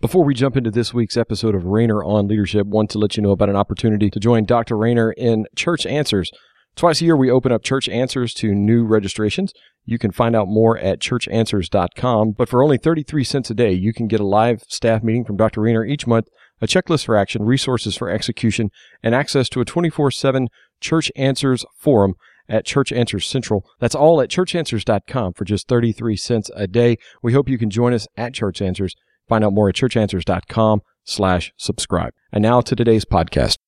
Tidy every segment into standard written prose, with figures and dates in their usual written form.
Before we jump into this week's episode of Rainer on Leadership, want to let you know about an opportunity to join Dr. Rainer in Church Answers. Twice a year, we open up Church Answers to new registrations. You can find out more at churchanswers.com, but for only 33 cents a day, you can get a live staff meeting from Dr. Rainer each month, a checklist for action, resources for execution, and access to a 24/7 Church Answers forum at Church Answers Central. That's all at churchanswers.com for just 33 cents a day. We hope you can join us at Church Answers. Find out more at churchanswers.com/subscribe. And now to today's podcast.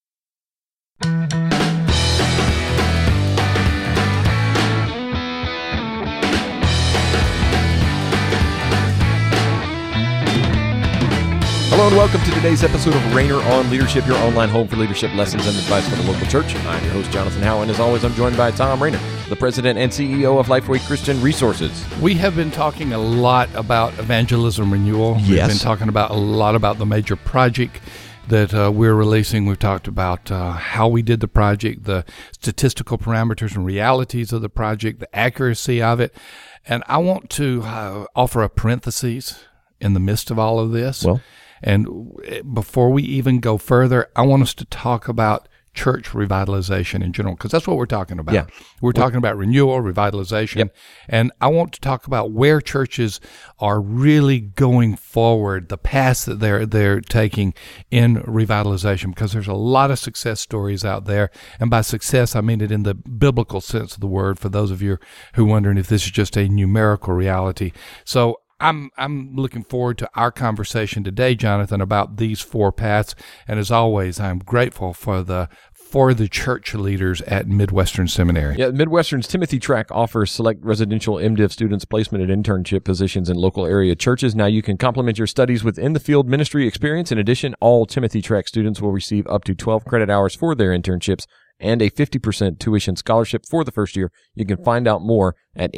Hello and welcome to today's episode of Rainer on Leadership, your online home for leadership lessons and advice for the local church. I'm your host, Jonathan Howe, and as always, I'm joined by Tom Rainer, the president and CEO of Lifeway Christian Resources. We have been talking a lot about evangelism renewal. Yes. We've been talking a lot about the major project that we're releasing. We've talked about how we did the project, the statistical parameters and realities of the project, the accuracy of it. And I want to offer a parenthesis in the midst of all of this. Well, and before we even go further, I want us to talk about church revitalization in general, because that's what we're talking about. Yeah. We're talking about renewal, revitalization, Yep. and I want to talk about where churches are really going forward, the paths that they're taking in revitalization, because there's a lot of success stories out there, and by success, I mean it in the biblical sense of the word, for those of you who are wondering if this is just a numerical reality. So I'm looking forward to our conversation today, Jonathan, about these four paths. And as always, I'm grateful for the church leaders at Midwestern Seminary. yeah, Midwestern's Timothy Track offers select residential MDiv students placement and internship positions in local area churches. Now you can complement your studies with in-the-field ministry experience. In addition, all Timothy Track students will receive up to 12 credit hours for their internships and a 50% tuition scholarship for the first year. You can find out more at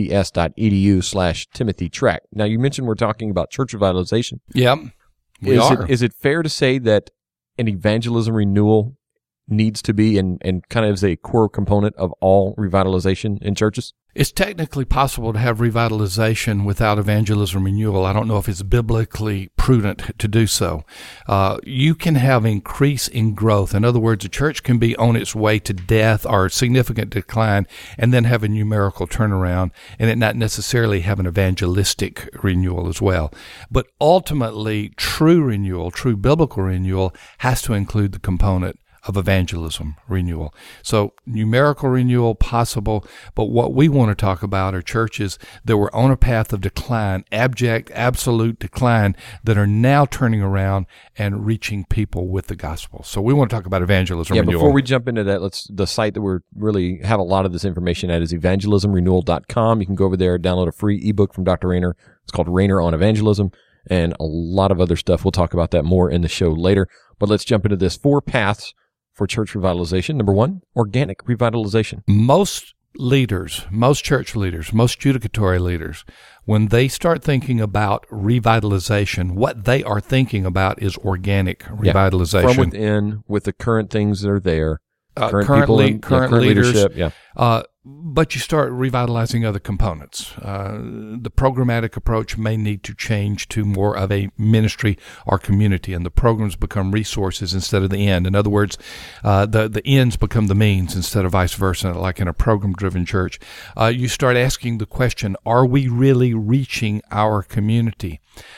mbts.edu/Timothy Track. Now, you mentioned we're talking about church revitalization. Yep, we are. Is it fair to say that an evangelism renewal needs to be and kind of is a core component of all revitalization in churches? It's technically possible to have revitalization without evangelism renewal. I don't know if it's biblically prudent to do so. You can have increase in growth. In other words, a church can be on its way to death or significant decline and then have a numerical turnaround, and it not necessarily have an evangelistic renewal as well. But ultimately, true renewal, true biblical renewal, has to include the component of evangelism renewal. So numerical renewal possible, but what we want to talk about are churches that were on a path of decline, abject, absolute decline, that are now turning around and reaching people with the gospel. So we want to talk about evangelism renewal. Before we jump into that, the site that we're really have a lot of this information at is evangelismrenewal.com. You can go over there, download a free ebook from Dr. Rainer. It's called Rainer on Evangelism, and a lot of other stuff. We'll talk about that more in the show later. But let's jump into this. 4 paths for church revitalization. Number 1, organic revitalization. Most leaders, most church leaders, most judicatory leaders, when they start thinking about revitalization, what they are thinking about is organic revitalization. From within, with the current things that are there. Current leaders, leadership, but you start revitalizing other components. The programmatic approach may need to change to more of a ministry or community, and the programs become resources instead of the end. In other words, the ends become the means instead of vice versa, like in a program-driven church. You start asking the question, are we really reaching our community?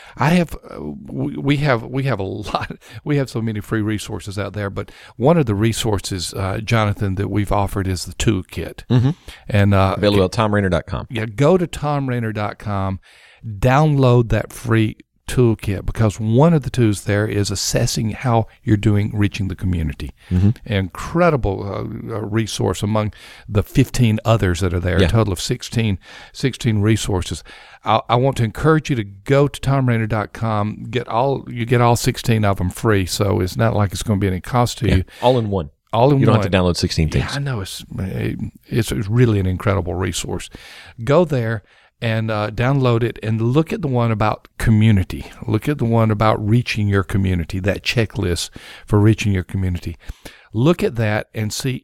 We have a lot. We have so many free resources out there, but one of the resources, Jonathan, that we've offered is the toolkit, and available at TomRainer.com. Yeah, go to TomRainer.com, download that free toolkit, because one of the tools there is assessing how you're doing reaching the community. Incredible resource among the 15 others that are there, a total of 16 resources. I want to encourage you to go to TomRainer.com, get all 16 of them free, so it's not like it's going to be any cost to you. All in one. You don't have to download 16 things. Yeah, I know. It's really an incredible resource. Go there and download it and look at the one about community. Look at the one about reaching your community, that checklist for reaching your community. Look at that and see,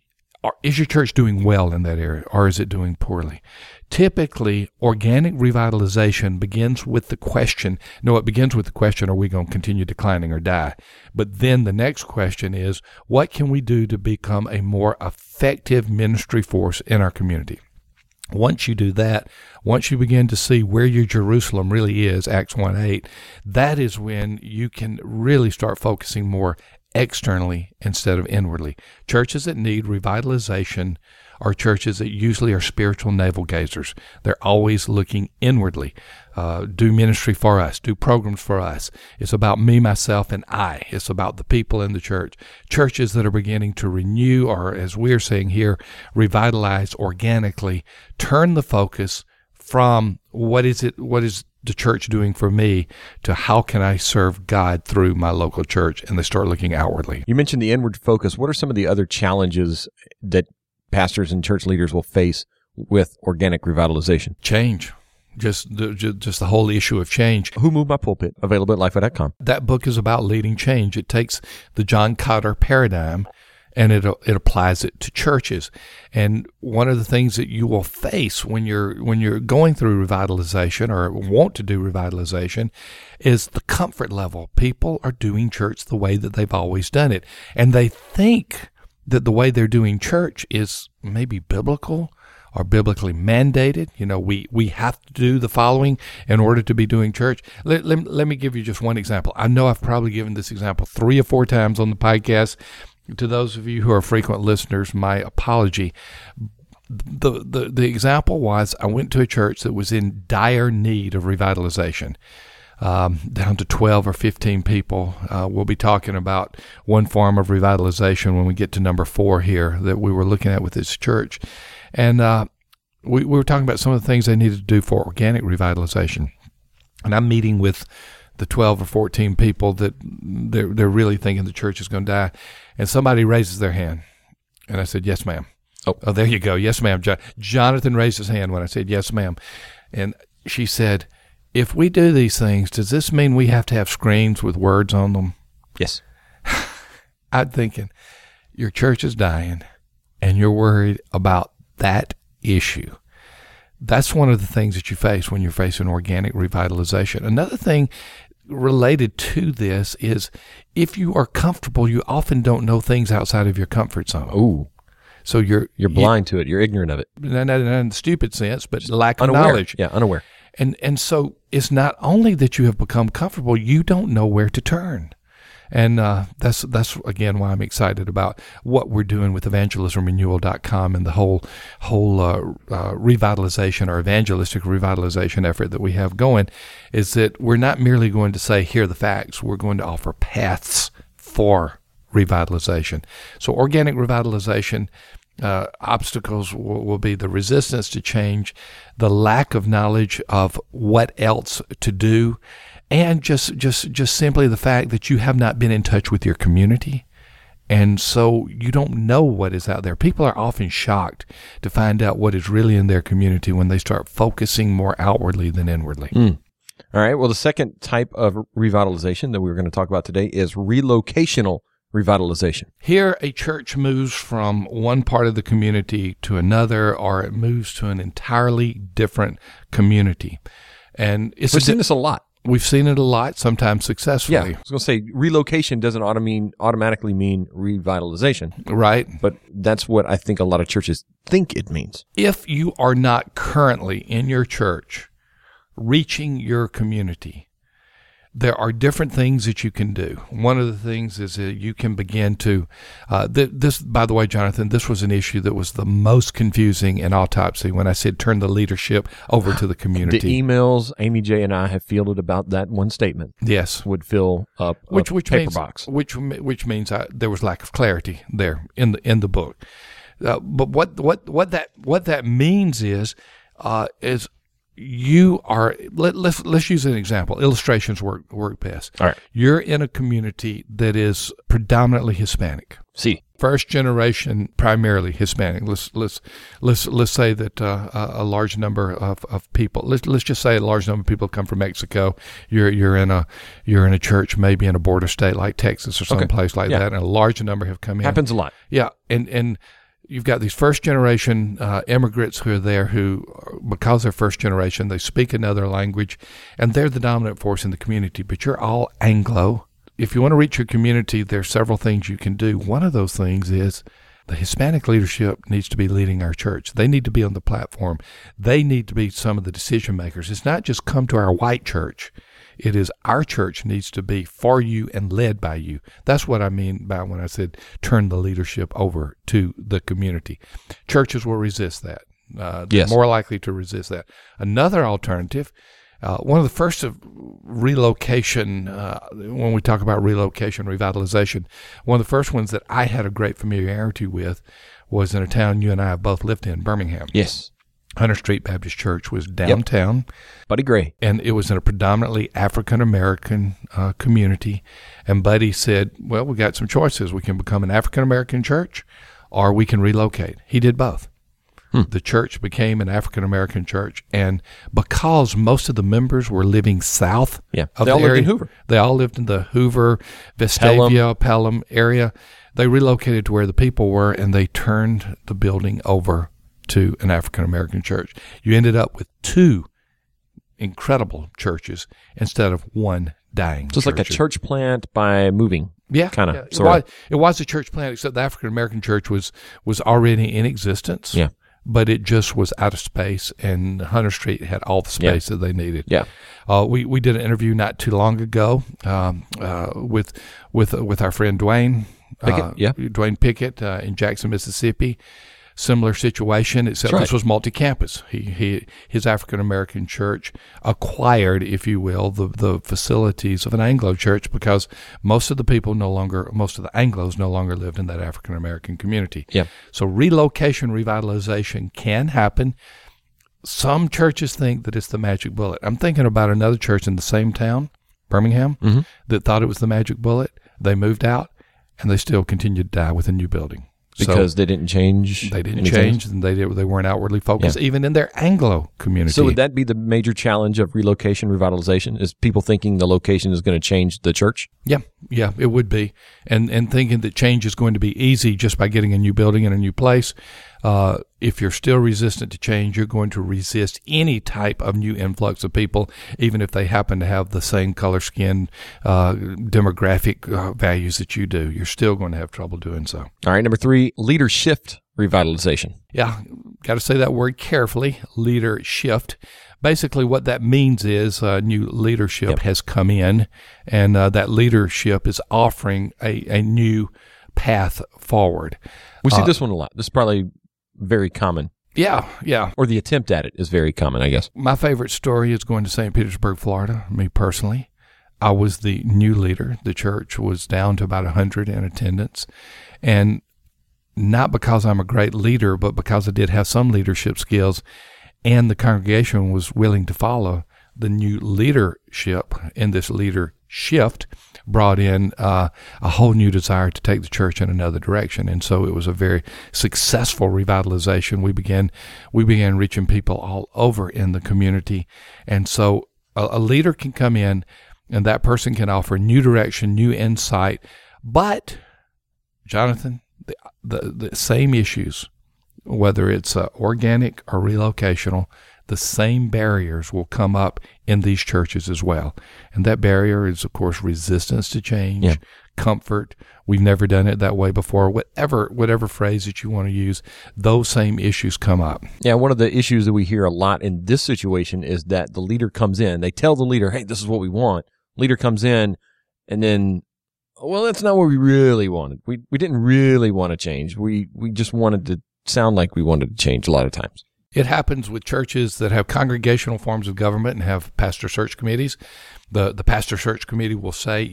is your church doing well in that area, or is it doing poorly? Typically, organic revitalization begins with the question. No, it begins with the question, are we going to continue declining or die? But then the next question is, what can we do to become a more effective ministry force in our community? Once you do that, once you begin to see where your Jerusalem really is, Acts 1:8, that is when you can really start focusing more externally instead of inwardly. Churches that need revitalization are churches that usually are spiritual navel gazers. They're always looking inwardly. Do ministry for us. Do programs for us. It's about me, myself, and I. It's about the people in the church. Churches that are beginning to renew, or as we're saying here, revitalize organically, turn the focus from what is the church doing for me to how can I serve God through my local church, and they start looking outwardly. You mentioned the inward focus. What are some of the other challenges that pastors and church leaders will face with organic revitalization? Change. Just the whole issue of change. Who Moved My Pulpit? Available at lifeway.com. That book is about leading change. It takes the John Cotter paradigm and it applies it to churches. And one of the things that you will face when you're going through revitalization or want to do revitalization is the comfort level. People are doing church the way that they've always done it, and they think that the way they're doing church is maybe biblical or biblically mandated. You know, we have to do the following in order to be doing church. Let me give you just one example. I know I've probably given this example 3 or 4 times on the podcast. To those of you who are frequent listeners, my apology. The example was I went to a church that was in dire need of revitalization. Down to 12 or 15 people. We'll be talking about one form of revitalization when we get to number 4 here that we were looking at with this church. And we were talking about some of the things they needed to do for organic revitalization. And I'm meeting with the 12 or 14 people that they're really thinking the church is going to die. And somebody raises their hand. And I said, yes, ma'am. Oh, there you go. Yes, ma'am. Jonathan raised his hand when I said, yes, ma'am. And she said, if we do these things, does this mean we have to have screens with words on them? Yes. I'm thinking, your church is dying, and you're worried about that issue. That's one of the things that you face when you're facing organic revitalization. Another thing related to this is if you are comfortable, you often don't know things outside of your comfort zone. Ooh. So you're blind to it. You're ignorant of it. Not in the stupid sense, but lack of knowledge. Yeah, unaware. And so it's not only that you have become comfortable, you don't know where to turn. And that's again why I'm excited about what we're doing with evangelismrenewal.com and the whole revitalization or evangelistic revitalization effort that we have going, is that we're not merely going to say, here are the facts. We're going to offer paths for revitalization. So organic revitalization, obstacles will be the resistance to change, the lack of knowledge of what else to do, and just simply the fact that you have not been in touch with your community, and so you don't know what is out there. People are often shocked to find out what is really in their community when they start focusing more outwardly than inwardly. All right. Well, the second type of revitalization that we're going to talk about today is relocational revitalization. Here, a church moves from one part of the community to another, or it moves to an entirely different community. And we've seen this a lot. We've seen it a lot, sometimes successfully. Yeah, I was going to say relocation doesn't automatically mean revitalization. Right. But that's what I think a lot of churches think it means. If you are not currently in your church reaching your community, there are different things that you can do. One of the things is that you can begin to, this, by the way, Jonathan, this was an issue that was the most confusing in autopsy when I said turn the leadership over to the community. The emails Amy J. and I have fielded about that one statement. Yes. Would fill up a paper box. Which means there was lack of clarity there in the book. But what that means is you are, let's use an example. Illustrations work best. All right. You're in a community that is predominantly Hispanic. See. First generation, primarily Hispanic. Let's say that a large number of people. Let's just say a large number of people come from Mexico. You're in a church, maybe in a border state like Texas or some place like that, and a large number have come in. Happens a lot. Yeah, and you've got these first-generation immigrants who are there who, because they're first-generation, they speak another language, and they're the dominant force in the community, but you're all Anglo. If you want to reach your community, there are several things you can do. One of those things is the Hispanic leadership needs to be leading our church. They need to be on the platform. They need to be some of the decision makers. It's not just come to our white church. It is our church needs to be for you and led by you. That's what I mean by when I said turn the leadership over to the community. Churches will resist that. They're more likely to resist that. Another alternative, one of the first of relocation, when we talk about relocation, revitalization, one of the first ones that I had a great familiarity with was in a town you and I have both lived in, Birmingham. Yes. Hunter Street Baptist Church was downtown. Yep. Buddy Gray. And it was in a predominantly African-American community. And Buddy said, well, we got some choices. We can become an African-American church or we can relocate. He did both. The church became an African-American church. And because most of the members were living south of the area. They all lived in Hoover. They all lived in the Hoover, Vestavia, Pelham area. They relocated to where the people were, and they turned the building over to an African-American church. You ended up with two incredible churches instead of one dying church. So it's like a church plant by moving. Yeah. Kind of. It was a church plant, except the African-American church was already in existence. Yeah. But it just was out of space, and Hunter Street had all the space that they needed. Yeah. We did an interview not too long ago with our friend Dwayne Pickett, Dwayne Pickett in Jackson, Mississippi. Similar situation, except this was multi-campus. His African-American church acquired, if you will, the facilities of an Anglo church because most of the Anglos no longer lived in that African-American community. Yeah. So relocation, revitalization can happen. Some churches think that it's the magic bullet. I'm thinking about another church in the same town, Birmingham, that thought it was the magic bullet. They moved out, and they still continued to die with a new building. Because they didn't change? They didn't change, and they weren't outwardly focused, even in their Anglo community. So would that be the major challenge of relocation, revitalization, is people thinking the location is going to change the church? Yeah, it would be. And thinking that change is going to be easy just by getting a new building in a new place. If you're still resistant to change, you're going to resist any type of new influx of people, even if they happen to have the same color skin, demographic values that you do. You're still going to have trouble doing so. All right, number 3, leader shift revitalization. Yeah, got to say that word carefully, leader shift. Basically, what that means is new leadership has come in, and that leadership is offering a new path forward. We see this one a lot. This is probably very common. Yeah. Or the attempt at it is very common, I guess. My favorite story is going to St. Petersburg, Florida, me personally. I was the new leader. The church was down to about 100 in attendance. And not because I'm a great leader, but because I did have some leadership skills, and the congregation was willing to follow the new leadership, and this leader shift brought in a whole new desire to take the church in another direction. And so it was a very successful revitalization. We began reaching people all over in the community. And so a leader can come in, and that person can offer new direction, new insight. But, Jonathan, the same issues, whether it's organic or relocational, the same barriers will come up in these churches as well. And that barrier is, of course, resistance to change, comfort. We've never done it that way before. Whatever phrase that you want to use, those same issues come up. Yeah, one of the issues that we hear a lot in this situation is that the leader comes in. They tell the leader, hey, this is what we want. Leader comes in, and then, well, that's not what we really wanted. We didn't really want to change. We just wanted to sound like we wanted to change a lot of times. It happens with churches that have congregational forms of government and have pastor search committees. The pastor search committee will say,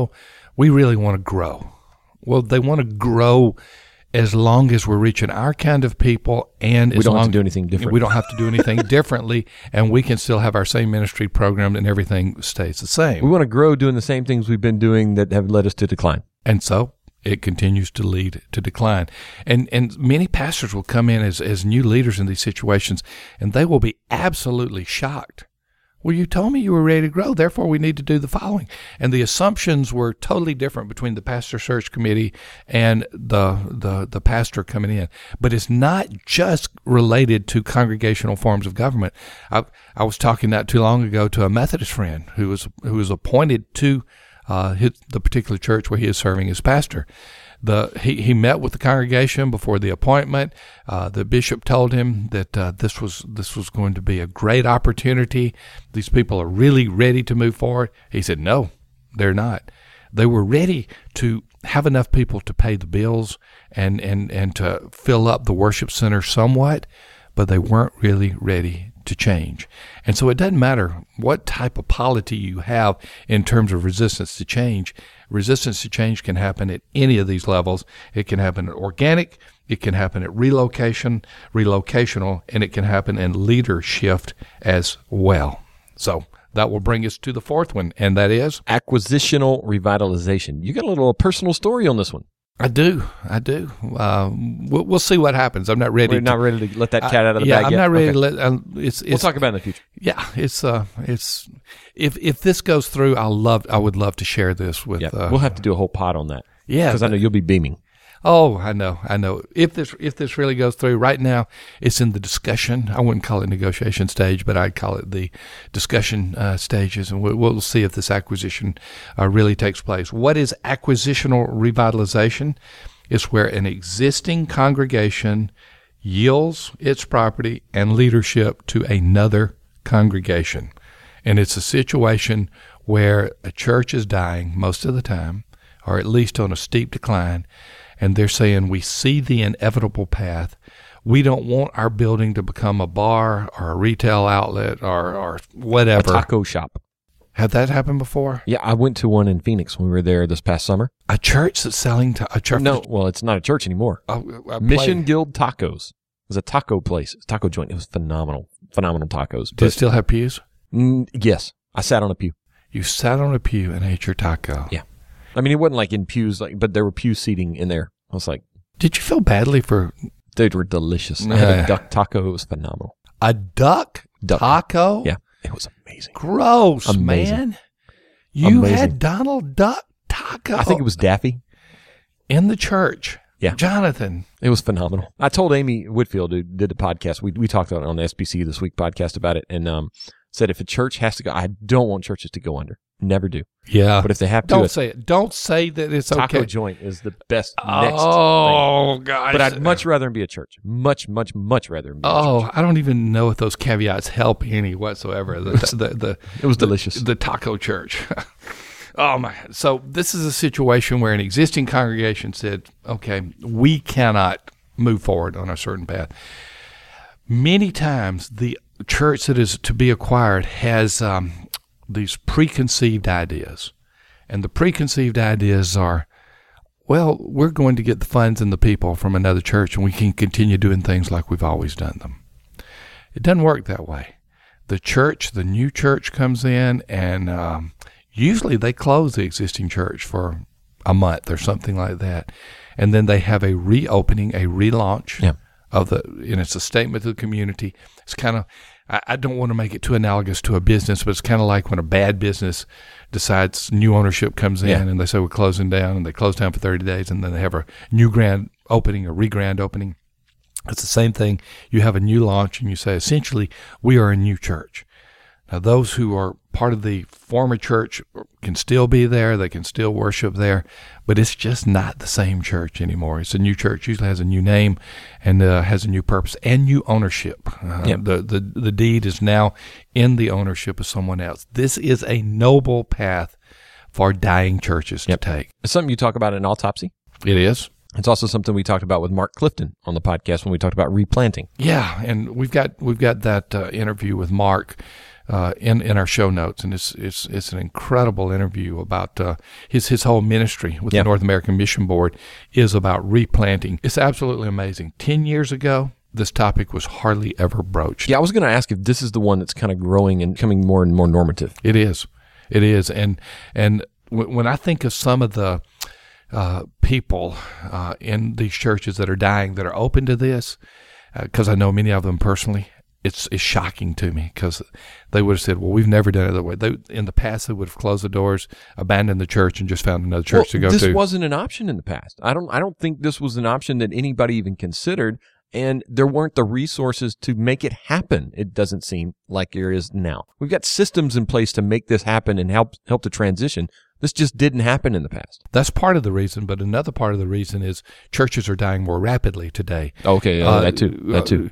we really want to grow. Well, they want to grow as long as we're reaching our kind of people, and we don't have to do anything different. We don't have to do anything differently, and we can still have our same ministry program, and everything stays the same. We want to grow doing the same things we've been doing that have led us to decline. And so it continues to lead to decline. And many pastors will come in as new leaders in these situations, and they will be absolutely shocked Well, you told me you were ready to grow, therefore we need to do the following. And the assumptions were totally different between the pastor search committee and the pastor coming in. But it's not just related to congregational forms of government. I was talking not too long ago to a Methodist friend who was appointed to the particular church where he is serving as pastor. He met with the congregation before the appointment. The bishop told him that this was going to be a great opportunity. These people are really ready to move forward. He said, no, they're not. They were ready to have enough people to pay the bills and to fill up the worship center somewhat, but they weren't really ready to change. And so it doesn't matter what type of polity you have in terms of resistance to change. Resistance to change can happen at any of these levels. It can happen at organic, it can happen at relocational, and it can happen in leadership as well. So that will bring us to the fourth one, and that is acquisitional revitalization. You got a little personal story on this one. I do. We'll see what happens. I'm not ready. We're not ready to let that cat out of the bag yet. yet? I'm not ready to Okay. let. We'll talk about it in the future. Yeah, it's if this goes through, I would love to share this with. Yeah, we'll have to do a whole pod on that. Yeah, because I know you'll be beaming. Oh, I know. If this really goes through, right now it's in the discussion. I wouldn't call it negotiation stage, but I'd call it the discussion stages, and we'll see if this acquisition really takes place. What is acquisitional revitalization? It's where an existing congregation yields its property and leadership to another congregation, and it's a situation where a church is dying most of the time, or at least on a steep decline. And they're saying, we see the inevitable path. We don't want our building to become a bar or a retail outlet or whatever. A taco shop. Had that happened before? Yeah, I went to one in Phoenix when we were there this past summer. A church that's selling to a church? No, well, it's not a church anymore. Mission Guild Tacos. It was a taco place, taco joint. It was phenomenal tacos. Did it still have pews? Yes, I sat on a pew. You sat on a pew and ate your taco. Yeah. I mean, it wasn't like in pews, but there were pew seating in there. I was like, did you feel badly for? They were delicious. I had a duck taco. It was phenomenal. A duck taco? Yeah, it was amazing. Gross, amazing. Man. You had Donald Duck taco. I think it was Daffy. In the church. Yeah. Jonathan. It was phenomenal. I told Amy Whitfield, who did the podcast, we talked on the SBC This Week podcast about it, and said if a church has to go, I don't want churches to go under. Never do. Yeah. But if they have to. Don't say it. Don't say that it's okay. Taco joint is the best next thing. Gosh. But I'd much rather be a church. Much rather be a church. I don't even know if those caveats help any whatsoever. It was delicious. The taco church. Oh, my. So this is a situation where an existing congregation said, okay, we cannot move forward on a certain path. Many times the church that is to be acquired has these preconceived ideas. And the preconceived ideas are, well, we're going to get the funds and the people from another church and we can continue doing things like we've always done them. It doesn't work that way. The new church comes in and usually they close the existing church for a month or something like that. And then they have a reopening, a relaunch and it's a statement to the community. It's kind of, I don't want to make it too analogous to a business, but it's kind of like when a bad business decides new ownership comes in and they say we're closing down, and they close down for 30 days and then they have a new grand opening, a re-grand opening. It's the same thing. You have a new launch and you say, essentially, we are a new church. Now, those who are part of the former church can still be there. They can still worship there, but it's just not the same church anymore. It's a new church. Usually has a new name and has a new purpose and new ownership. The deed is now in the ownership of someone else. This is a noble path for dying churches to take. It's something you talk about in Autopsy. It is. It's also something we talked about with Mark Clifton on the podcast when we talked about replanting. Yeah, and we've got that interview with Mark in our show notes, and it's an incredible interview about his whole ministry with the North American Mission Board is about replanting. It's absolutely amazing. 10 years ago, this topic was hardly ever broached. Yeah, I was going to ask if this is the one that's kind of growing and becoming more and more normative. It is, and when I think of some of the people in these churches that are dying that are open to this, because I know many of them personally, it's shocking to me, because they would have said, well, we've never done it that way. In the past, they would have closed the doors, abandoned the church, and just found another church to go to. This wasn't an option in the past. I don't think this was an option that anybody even considered, and there weren't the resources to make it happen. It doesn't seem like there is now. We've got systems in place to make this happen and help the transition. This just didn't happen in the past. That's part of the reason, but another part of the reason is churches are dying more rapidly today. Okay, that too.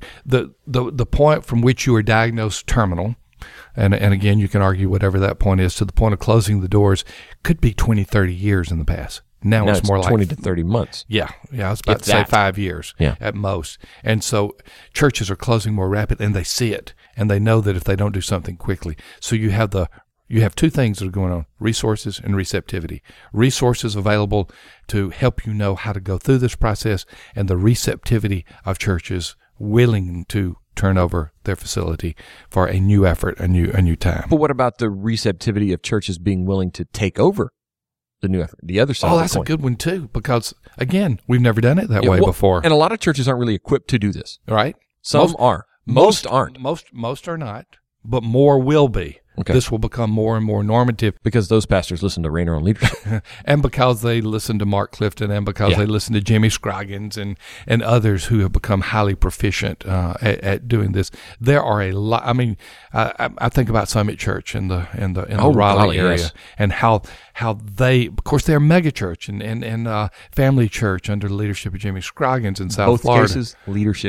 The point from which you are diagnosed terminal, and again, you can argue whatever that point is, to the point of closing the doors, could be 20, 30 years in the past. Now it's more like 20 to 30 months. Yeah. I was about to say 5 years at most. And so churches are closing more rapidly, and they see it, and they know that if they don't do something quickly. So you have two things that are going on: resources and receptivity. Resources available to help you know how to go through this process, and the receptivity of churches willing to turn over their facility for a new effort, a new time. But what about the receptivity of churches being willing to take over the new effort, the other side of the coin? Oh, that's a good one too, because again, we've never done it that way before. And a lot of churches aren't really equipped to do this. Right? Some are. Most aren't. Most are not, but more will be. Okay. This will become more and more normative. Because those pastors listen to Rainer on Leadership. And because they listen to Mark Clifton, and because they listen to Jimmy Scroggins and others who have become highly proficient at doing this. There are a lot. I mean, I think about Summit Church in the Raleigh area, and how they, of course, they're a mega church and family church under the leadership of Jimmy Scroggins in South Florida. Both cases, leadership.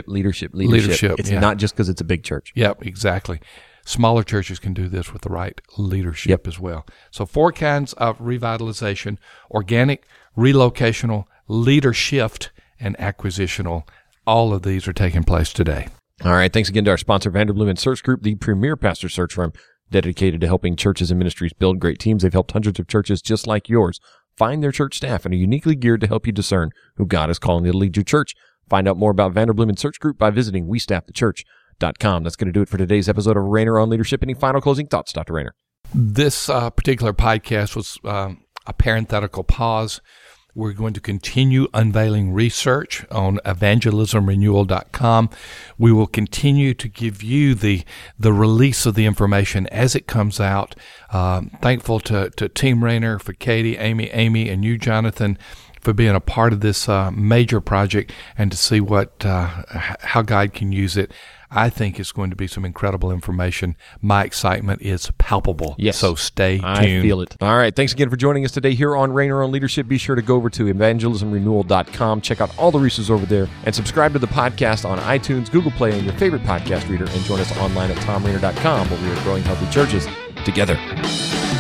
It's not just because it's a big church. Yep, exactly. Smaller churches can do this with the right leadership as well. So 4 kinds of revitalization: organic, relocational, leadership, and acquisitional. All of these are taking place today. All right. Thanks again to our sponsor, Vanderbloemen Search Group, the premier pastor search firm dedicated to helping churches and ministries build great teams. They've helped hundreds of churches just like yours find their church staff and are uniquely geared to help you discern who God is calling you to lead your church. Find out more about Vanderbloemen Search Group by visiting WeStaffTheChurch.com. That's going to do it for today's episode of Rainer on Leadership. Any final closing thoughts, Dr. Rainer? This particular podcast was a parenthetical pause. We're going to continue unveiling research on evangelismrenewal.com. We will continue to give you the release of the information as it comes out. Thankful to Team Rainer, for Katie, Amy, and you, Jonathan, for being a part of this major project, and to see how God can use it. I think it's going to be some incredible information. My excitement is palpable. Yes. So stay tuned. I feel it. All right. Thanks again for joining us today here on Rainer on Leadership. Be sure to go over to evangelismrenewal.com. Check out all the resources over there, and subscribe to the podcast on iTunes, Google Play, and your favorite podcast reader. And join us online at tomrainer.com, where we are growing healthy churches together.